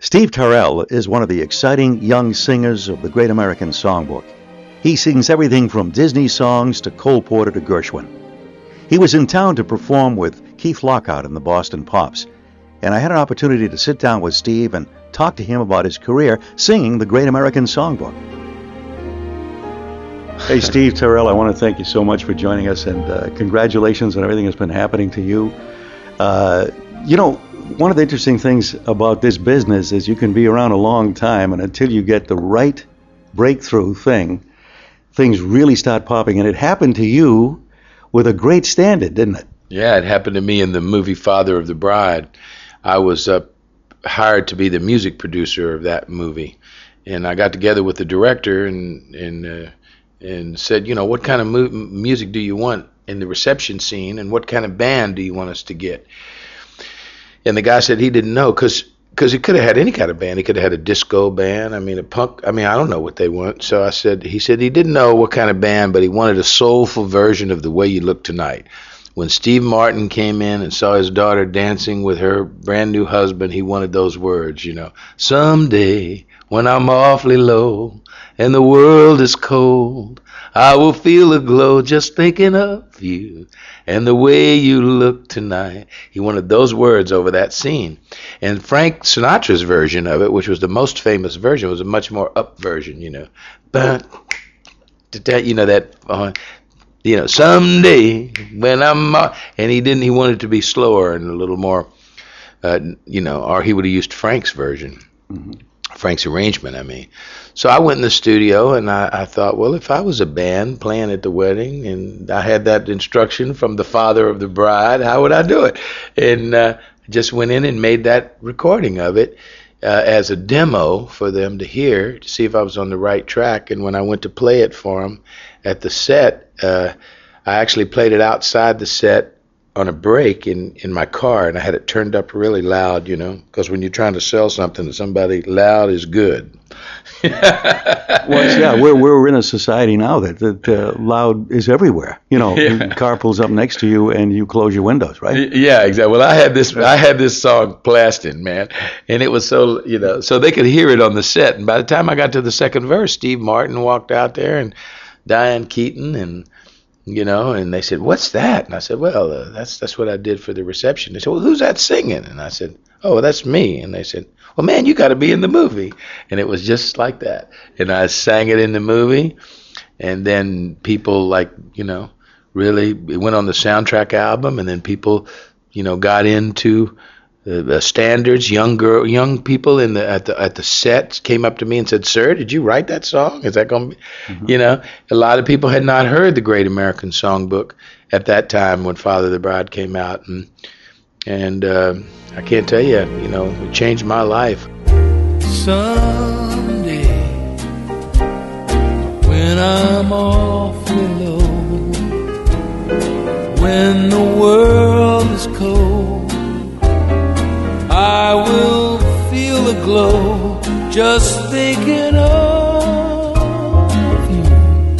Steve Terrell is one of the exciting young singers of the Great American Songbook. He sings everything from Disney songs to Cole Porter to Gershwin. He was in town to perform with Keith Lockhart and the Boston Pops, and I had an opportunity to sit down with Steve and talk to him about his career singing the Great American Songbook. Hey, Steve Terrell, I want to thank you so much for joining us, and congratulations on everything that's been happening to you. One of the interesting things about this business is you can be around a long time, and until you get the right breakthrough thing, things really start popping. And it happened to you with a great stand-in, didn't it? Yeah, it happened to me in the movie Father of the Bride. I was hired to be the music producer of that movie, and I got together with the director and said, what kind of music do you want in the reception scene, and what kind of band do you want us to get? And the guy said he didn't know, because he could have had any kind of band. He could have had a disco band, a punk. I don't know what they want. So he said he didn't know what kind of band, but he wanted a soulful version of The Way You Look Tonight. When Steve Martin came in and saw his daughter dancing with her brand new husband, he wanted those words, Someday, when I'm awfully low and the world is cold, I will feel a glow just thinking of you and the way you look tonight. He wanted those words over that scene. And Frank Sinatra's version of it, which was the most famous version, was a much more up version, But, someday when I'm, and he wanted it to be slower and a little more, or he would have used Frank's version. Mm-hmm. Frank's arrangement, So I went in the studio and I thought, well, if I was a band playing at the wedding and I had that instruction from the father of the bride, how would I do it? And just went in and made that recording of it as a demo for them to hear, to see if I was on the right track. And when I went to play it for them at the set, I actually played it outside the set on a break in my car, and I had it turned up really loud, because when you're trying to sell something to somebody, loud is good. Well, yeah, we're in a society now that loud is everywhere. The car pulls up next to you and you close your windows, right? Yeah, exactly. Well, I had this song blasted, man, and it was so so they could hear it on the set. And by the time I got to the second verse, Steve Martin walked out there and Diane Keaton and and they said, "What's that?" And I said, "Well, that's what I did for the reception." They said, "Well, who's that singing?" And I said, "Oh, that's me." And they said, "Well, man, you got to be in the movie." And it was just like that. And I sang it in the movie, and then people really, it went on the soundtrack album, and then people, got into the standards. Young people at the set came up to me and said, "Sir, did you write that song? Is that going to be?" Mm-hmm. A lot of people had not heard the Great American Songbook at that time when Father of the Bride came out, and I can't tell you, it changed my life. Someday, when I'm awfully low, when the world is cold, I will feel a glow just thinking of you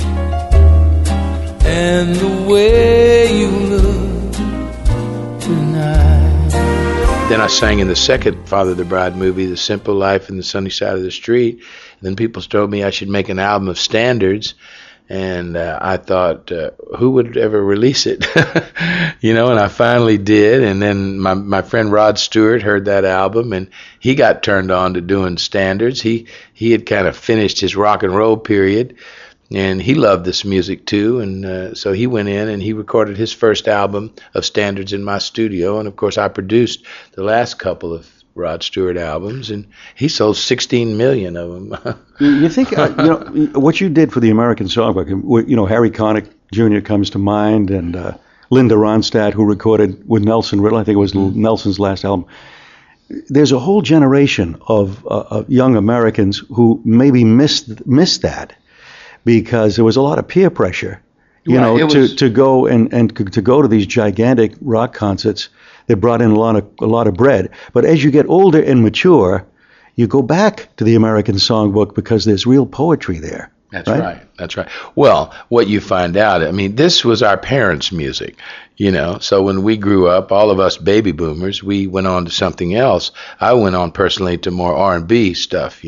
and the way you look tonight. Then I sang in the second Father of the Bride movie, The Simple Life and the Sunny Side of the Street. And then people told me I should make an album of standards. And I thought, who would ever release it? And I finally did. And then my friend Rod Stewart heard that album, and he got turned on to doing standards. He had kind of finished his rock and roll period, and he loved this music too. And so he went in and he recorded his first album of standards in my studio. And of course, I produced the last couple of Rod Stewart albums, and he sold 16 million of them. You think, what you did for the American Songbook, Harry Connick Jr. comes to mind, and Linda Ronstadt, who recorded with Nelson Riddle, I think it was Nelson's last album. There's a whole generation of young Americans who maybe missed that because there was a lot of peer pressure, to go and to go to these gigantic rock concerts. They brought in a lot of bread. But as you get older and mature, you go back to the American Songbook because there's real poetry there. That's right. That's right. Well, what you find out, I mean, this was our parents' music, So when we grew up, all of us baby boomers, we went on to something else. I went on personally to more R&B stuff,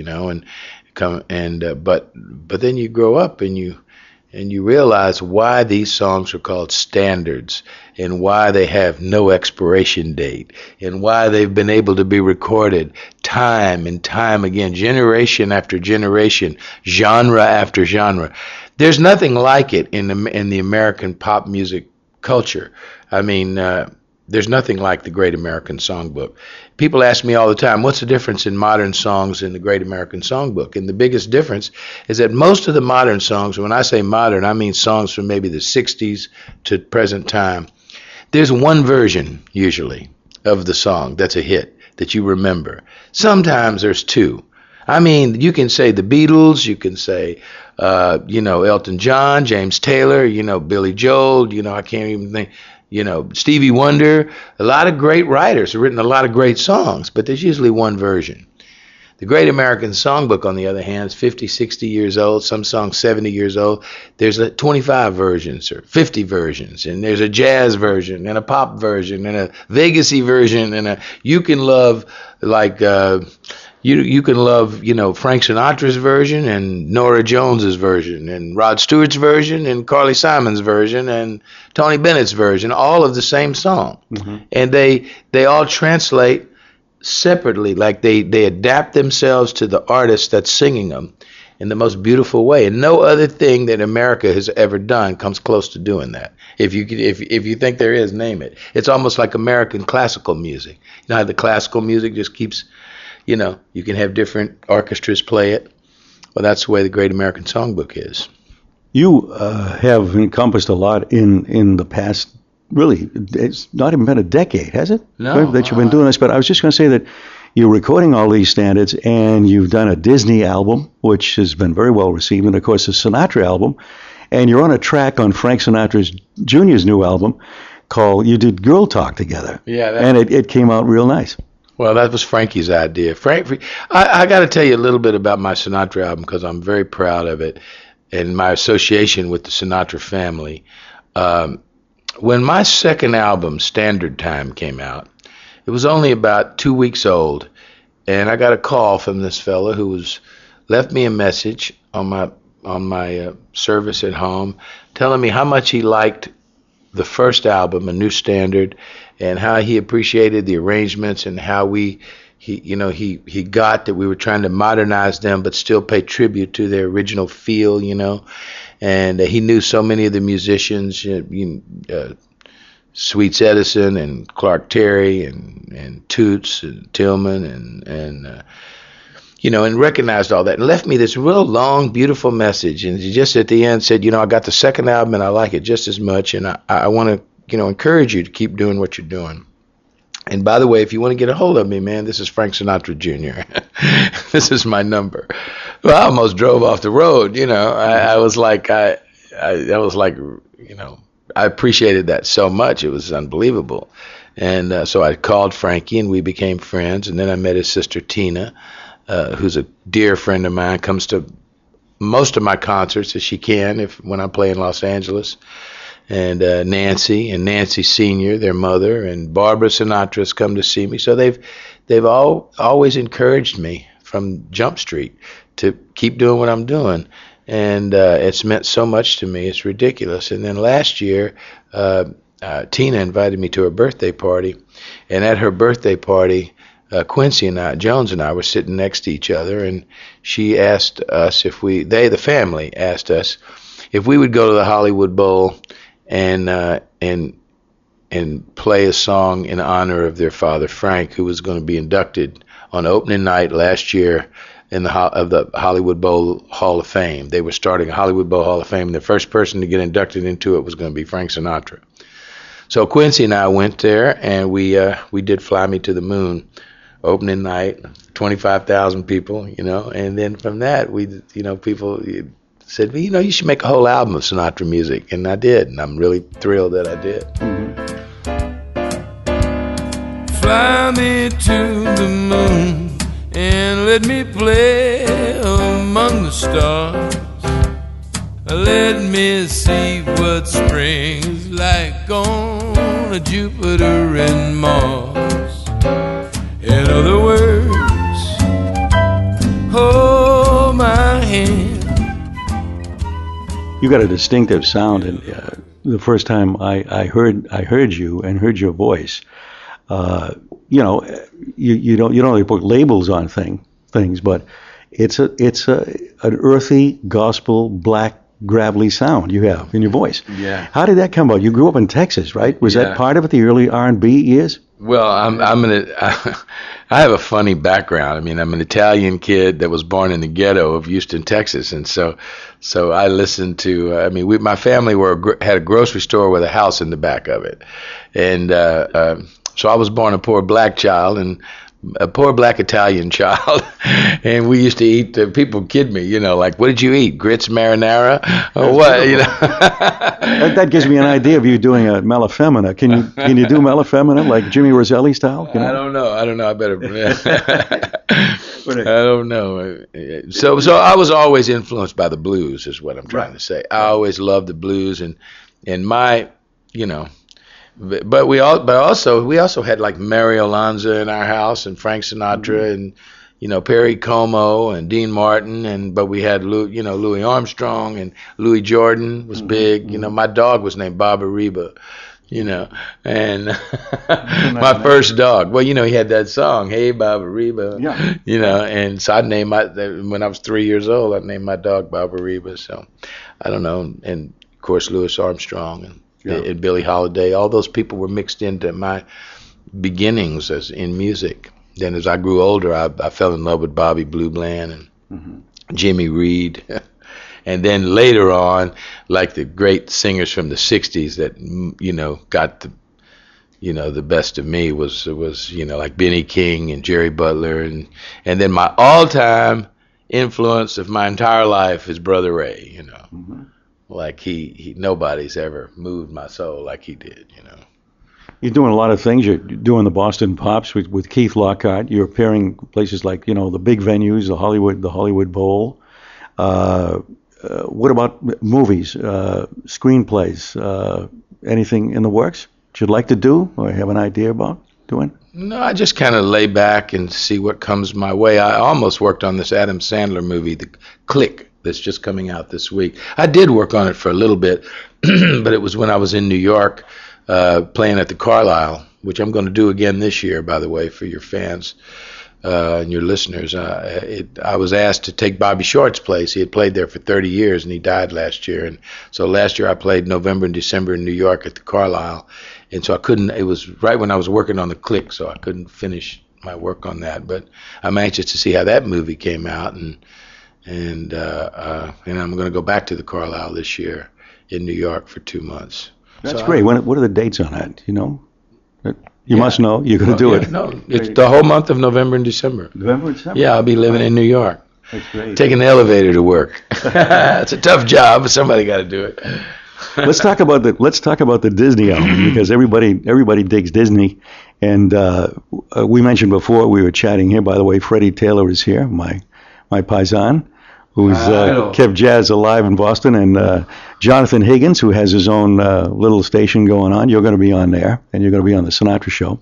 but then you grow up and you realize why these songs are called standards and why they have no expiration date and why they've been able to be recorded time and time again, generation after generation, genre after genre. There's nothing like it in the American pop music culture. I mean, there's nothing like the Great American Songbook. People ask me all the time, what's the difference in modern songs and the Great American Songbook? And the biggest difference is that most of the modern songs, when I say modern, I mean songs from maybe the 60s to present time, there's one version, usually, of the song that's a hit that you remember. Sometimes there's two. I mean, you can say the Beatles, you can say, Elton John, James Taylor, Billy Joel, I can't even think, Stevie Wonder. A lot of great writers have written a lot of great songs, but there's usually one version. The Great American Songbook, on the other hand, is 50, 60 years old, some songs 70 years old. There's 25 versions or 50 versions, and there's a jazz version and a pop version and a Vegas-y version, and you can love you can love, Frank Sinatra's version and Norah Jones's version and Rod Stewart's version and Carly Simon's version and Tony Bennett's version, all of the same song. Mm-hmm. And they all translate separately, like they adapt themselves to the artist that's singing them in the most beautiful way. And no other thing that America has ever done comes close to doing that. If you think there is, name it. It's almost like American classical music. How the classical music just keeps, you can have different orchestras play it. Well, that's the way the Great American Songbook is. You have encompassed a lot in the past. Really, it's not even been a decade, has it? No. That you've been doing this. But I was just going to say that you're recording all these standards, and you've done a Disney album, which has been very well received, and of course a Sinatra album, and you're on a track on Frank Sinatra Jr.'s new album called, you did Girl Talk together. Yeah. And it came out real nice. Well, that was Frankie's idea. I got to tell you a little bit about my Sinatra album because I'm very proud of it and my association with the Sinatra family. When my second album, Standard Time, came out, it was only about 2 weeks old, and I got a call from this fella who left me a message on my service at home, telling me how much he liked the first album, A New Standard, and how he appreciated the arrangements and how he got that we were trying to modernize them but still pay tribute to their original feel, And he knew so many of the musicians, Sweets Edison and Clark Terry and Toots and Tillman and recognized all that and left me this real long, beautiful message. And he just at the end said, I got the second album and I like it just as much, and I want to, encourage you to keep doing what you're doing. And by the way, if you want to get a hold of me, man, this is Frank Sinatra Jr. This is my number. Well, I almost drove off the road. I was like, I appreciated that so much. It was unbelievable. And so I called Frankie and we became friends. And then I met his sister Tina, who's a dear friend of mine, comes to most of my concerts as she can when I play in Los Angeles. And Nancy Sr., their mother, and Barbara Sinatra's come to see me. So they've always encouraged me from Jump Street to keep doing what I'm doing. And it's meant so much to me. It's ridiculous. And then last year, Tina invited me to her birthday party. And at her birthday party, Quincy Jones and I were sitting next to each other. And she asked us the family asked us if we would go to the Hollywood Bowl and play a song in honor of their father Frank, who was going to be inducted on opening night last year of the Hollywood Bowl Hall of Fame. They were starting a Hollywood Bowl Hall of Fame, and the first person to get inducted into it was going to be Frank Sinatra. So Quincy and I went there, and we did Fly Me to the Moon opening night, 25,000 people, and then from that people said, well, you should make a whole album of Sinatra music. And I did. And I'm really thrilled that I did. Fly me to the moon and let me play among the stars. Let me see what spring's like on Jupiter and Mars. In other words, hold my hand. You got a distinctive sound, and the first time I heard you and heard your voice, you don't really put labels on things, but it's an earthy gospel black gravelly sound you have in your voice. Yeah. How did that come about? You grew up in Texas, right? Was Yeah. that part of it, the early R&B years? Well, I have a funny background. I mean, I'm an Italian kid that was born in the ghetto of Houston, Texas, and so I listened to. My family had a grocery store with a house in the back of it, and so I was born a poor black child and a poor black Italian child, and we used to eat. People kid me, like, what did you eat? Grits marinara or what? That gives me an idea of you doing a Mela Femina. Can you do Mela Femina like Jimmy Roselli style? I don't know. I better. I don't know. So I was always influenced by the blues, is what I'm trying to say. I always loved the blues, and my, But we also had like Mario Lanza in our house, and Frank Sinatra, and Perry Como and Dean Martin, but we had Louis Armstrong, and Louis Jordan was big. My dog was named Baba Reba, and my first dog. Well, he had that song, Hey Baba Reba, and so I named when I was 3 years old, I named my dog Baba Reba. So I don't know, and of course Louis Armstrong and Billie Holiday, all those people were mixed into my beginnings as in music. Then as I grew older, I fell in love with Bobby Blue Bland and Jimmy Reed. And then later on, like the great singers from the 60s that, got the best of me was like Benny King and Jerry Butler. And then my all-time influence of my entire life is Brother Ray, Like he nobody's ever moved my soul like he did, You're doing a lot of things. You're doing the Boston Pops with Keith Lockhart. You're appearing places like the big venues, the Hollywood Bowl. What about movies, screenplays? Anything in the works that you'd like to do or have an idea about doing? No, I just kind of lay back and see what comes my way. I almost worked on this Adam Sandler movie, The Click, that's just coming out this week. I did work on it for a little bit, but it was when I was in New York playing at the Carlisle, which I'm going to do again this year, by the way, for your fans and your listeners. I was asked to take Bobby Short's place. He had played there for 30 years, and he died last year. And so last year I played November and December in New York at the Carlisle. And so I couldn't, it was right when I was working on The Click, so I couldn't finish my work on that. But I'm anxious to see how that movie came out. And I'm going to go back to the Carlisle this year in New York for 2 months. That's great. What are the dates on that? You must know. You're going to do it. No, it's the whole month of November and December. November and December? Yeah, I'll be living in New York. That's great. Taking the elevator to work. It's a tough job, but somebody got to do it. Let's talk about the Disney album, because everybody digs Disney, and we mentioned before we were chatting here. By the way, Freddie Taylor is here, my paisan, who's kept jazz alive in Boston, and Jonathan Higgins, who has his own little station going on. You're going to be on there, and you're going to be on the Sinatra Show.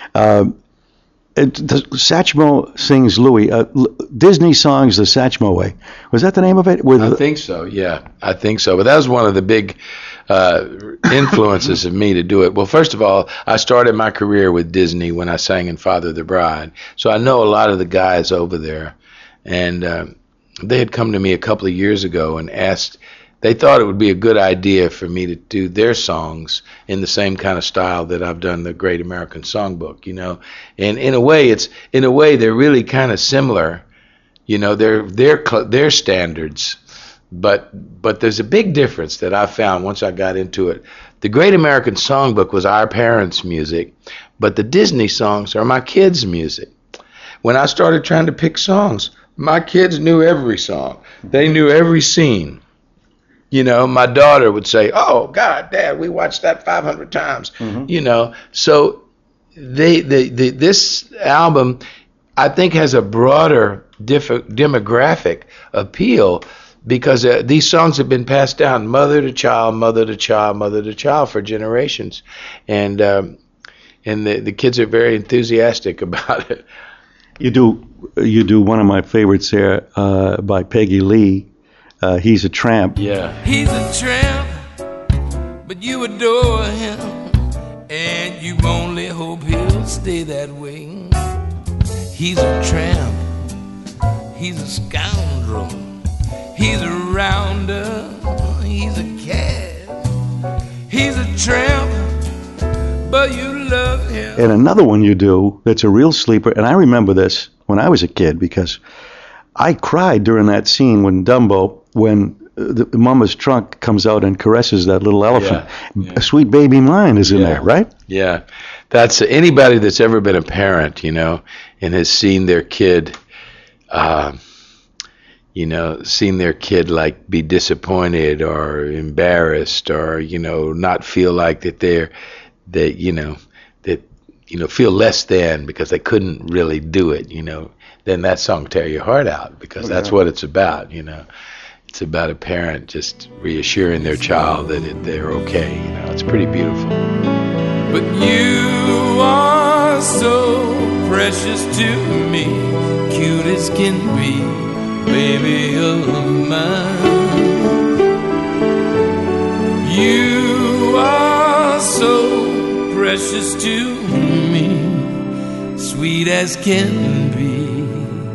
Satchmo Sings Louie, Disney Songs the Satchmo Way. Was that the name of it? I think so, yeah. I think so. But that was one of the big influences of me to do it. Well, first of all, I started my career with Disney when I sang in Father of the Bride. So I know a lot of the guys over there. And they had come to me a couple of years ago and asked, they thought it would be a good idea for me to do their songs in the same kind of style that I've done the Great American Songbook, And in a way, they're really kind of similar, They're standards, but there's a big difference that I found once I got into it. The Great American Songbook was our parents' music, but the Disney songs are my kids' music. When I started trying to pick songs, my kids knew every song. They knew every scene. My daughter would say, "Oh God, Dad, we watched that 500 times." Mm-hmm. So this album, I think, has a broader demographic appeal because these songs have been passed down mother to child, mother to child, mother to child for generations, and the kids are very enthusiastic about it. You do one of my favorites there by Peggy Lee. He's a Tramp. Yeah. He's a tramp, but you adore him, and you only hope he'll stay that way. He's a tramp, he's a scoundrel, he's a rounder, he's a cad. He's a tramp, but you love him. And another one you do that's a real sleeper, and I remember this when I was a kid because I cried during that scene when the mama's trunk comes out and caresses that little elephant. Yeah. Sweet Baby Mine is in there, right? Yeah. That's anybody that's ever been a parent, and has seen their kid, seen their kid like be disappointed or embarrassed or, not feel like that feel less than because they couldn't really do it, then that song tear your heart out because that's what it's about, It's about a parent just reassuring their child that they're okay, It's pretty beautiful. But you are so precious to me, cute as can be, baby of mine. You are so precious to me, sweet as can be,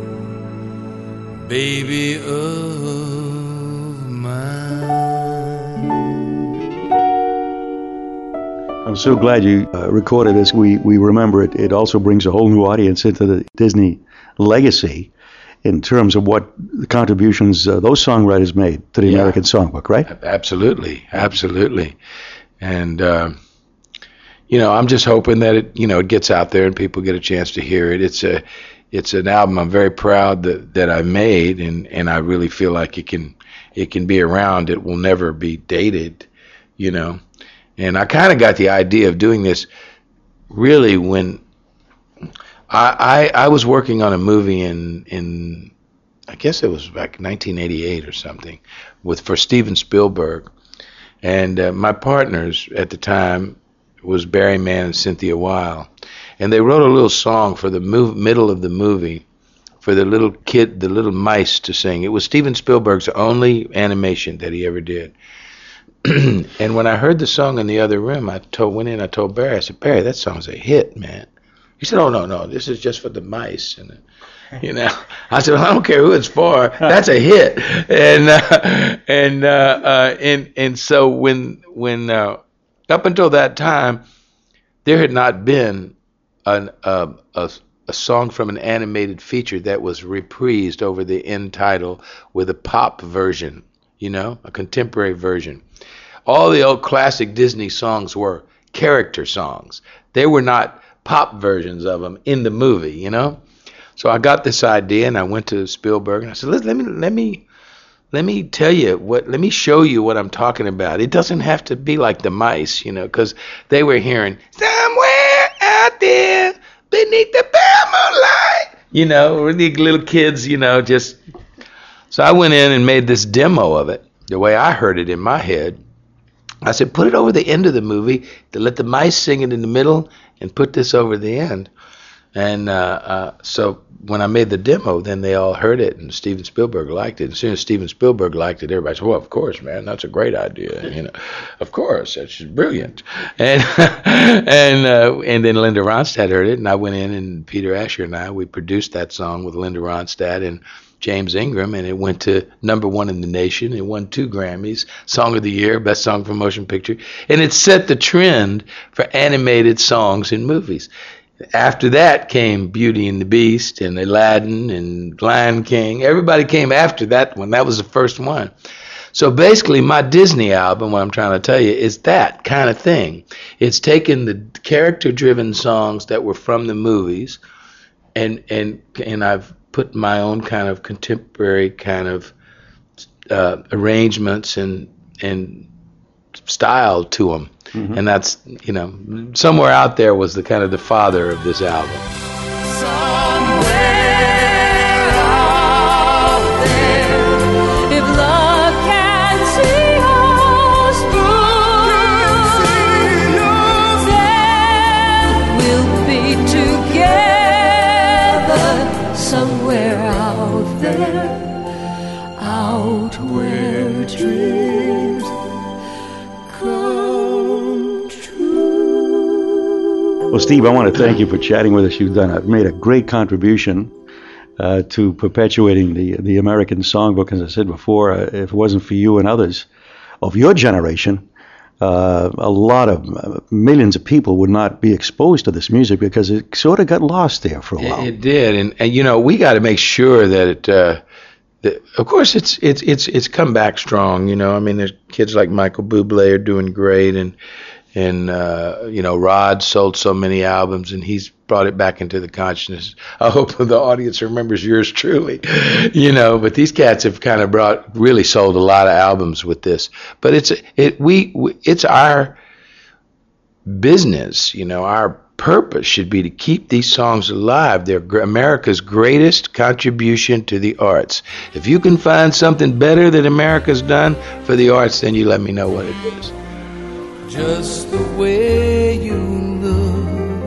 baby of mine. I'm so glad you recorded this. We remember it. It also brings a whole new audience into the Disney legacy in terms of what the contributions those songwriters made to the American Songbook, right? Absolutely. And, I'm just hoping that it gets out there and people get a chance to hear it. It's an album I'm very proud that I made, and I really feel like it can be around. It will never be dated, And I kind of got the idea of doing this really when I was working on a movie in I guess it was back 1988 or something for Steven Spielberg, and my partners at the time was Barry Mann and Cynthia Weil, and they wrote a little song for the middle of the movie for the little mice to sing. It was Steven Spielberg's only animation that he ever did. And when I heard the song in the other room, I told Barry, I said, Barry, that song's a hit, man. He said, oh, no, this is just for the mice. And, I said, well, I don't care who it's for. That's a hit. And so when up until that time, there had not been a song from an animated feature that was reprised over the end title with a pop version, a contemporary version. All the old classic Disney songs were character songs. They were not pop versions of them in the movie, So I got this idea and I went to Spielberg and I said, let me tell you let me show you what I'm talking about. It doesn't have to be like the mice, because they were hearing somewhere out there beneath the pale moonlight, the little kids, just. So I went in and made this demo of it the way I heard it in my head. I said, put it over the end of the movie to let the mice sing it in the middle and put this over the end. And so when I made the demo, then they all heard it, and Steven Spielberg liked it. As soon as Steven Spielberg liked it, everybody said, well, of course, man, that's a great idea. Of course, that's brilliant. And and then Linda Ronstadt heard it, and I went in, and Peter Asher and I, we produced that song with Linda Ronstadt and James Ingram, and it went to #1 in the nation. It won 2 Grammys, Song of the Year, Best Song for Motion Picture, and it set the trend for animated songs in movies. After that came Beauty and the Beast and Aladdin and Lion King. Everybody came after that one. That was the first one. So basically my Disney album, what I'm trying to tell you, is that kind of thing. It's taken the character-driven songs that were from the movies and I've put my own kind of contemporary kind of arrangements and style to them. Mm-hmm. And that's, somewhere out there was the kind of the father of this album. Somewhere out there, if love out there, out where dreams come true. Well, Steve, I want to thank you for chatting with us. You've made a great contribution to perpetuating the American Songbook. As I said before, if it wasn't for you and others of your generation, a lot of millions of people would not be exposed to this music because it sort of got lost there for a while. It did, and you know, we got to make sure that that of course it's come back strong. You know, I mean, there's kids like Michael Bublé are doing great, and you know, Rod sold so many albums, and he's brought it back into the consciousness. I hope the audience remembers yours truly, you know. But these cats have kind of really sold a lot of albums with this. But it's our business, you know. Our purpose should be to keep these songs alive. They're America's greatest contribution to the arts. If you can find something better that America's done for the arts, then you let me know what it is. Just the way you look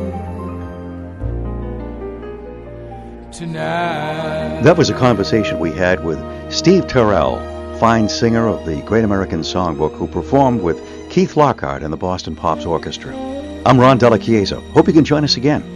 tonight. That was a conversation we had with Steve Terrell, fine singer of the Great American Songbook, who performed with Keith Lockhart and the Boston Pops Orchestra. I'm Ron Della Chiesa. Hope you can join us again.